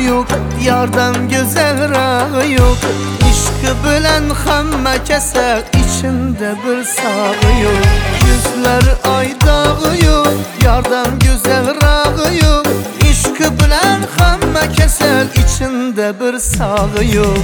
yok, yardan güzel rağı yok. İşkı bilen hamma keser, içinde bir sağı yok. Yüzler ay dağı yok, yardan güzel rağı yok. İşkı bilen hamma keser, içinde bir sağı yok.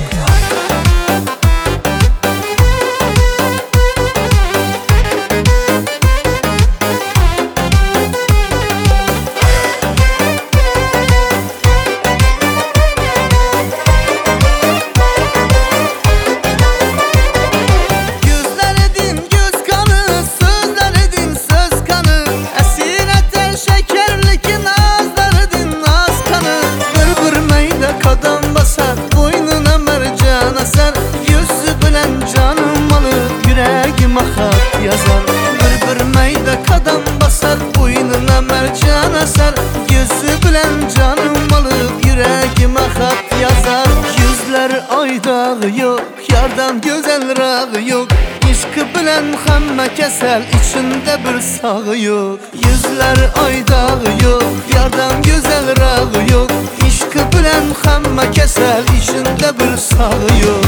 Mahat yazar bir meyde kadam basar, boynuna mercan asar. Yüzü bilen canım alıp yüreğime hat yazar. Yüzler aydağı yok, yardan güzel rağı yok. İşkı bilen hamma kesel, içinde bir sağı yok. Yüzler aydağı yok, yardan güzel rağı yok. İşkı bilen hamma kesel, içinde bir sağı yok.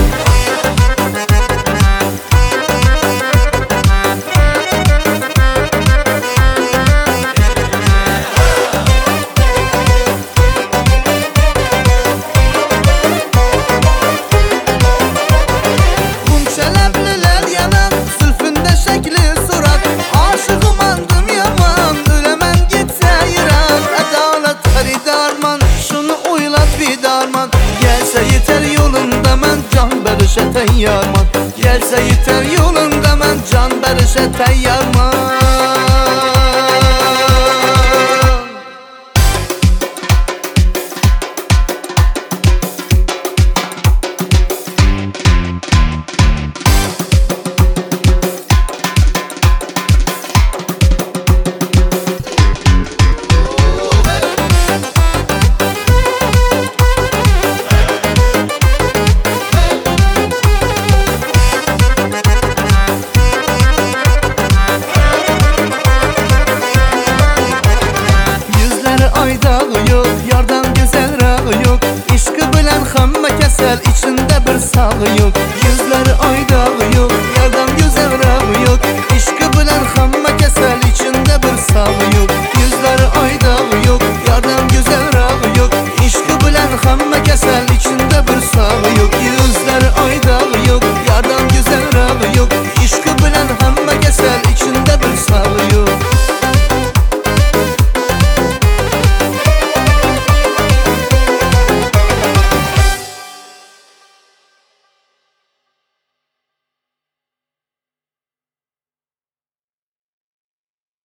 Gelse yeter yolunda men can berişe teyyarman. Gelse yeter yolunda men can berişe teyyarman. Yardan güzel rağı yok. İşkı bilen hamma kesel, içinde bir sağı yok. Yüzleri aydağı yok, yardan güzel rağı yok. İşkı bilen hamma kesel, içinde bir sağı yok. Yüzleri aydağı yok, yardan güzel rağı yok. İşkı bilen hamma kesel,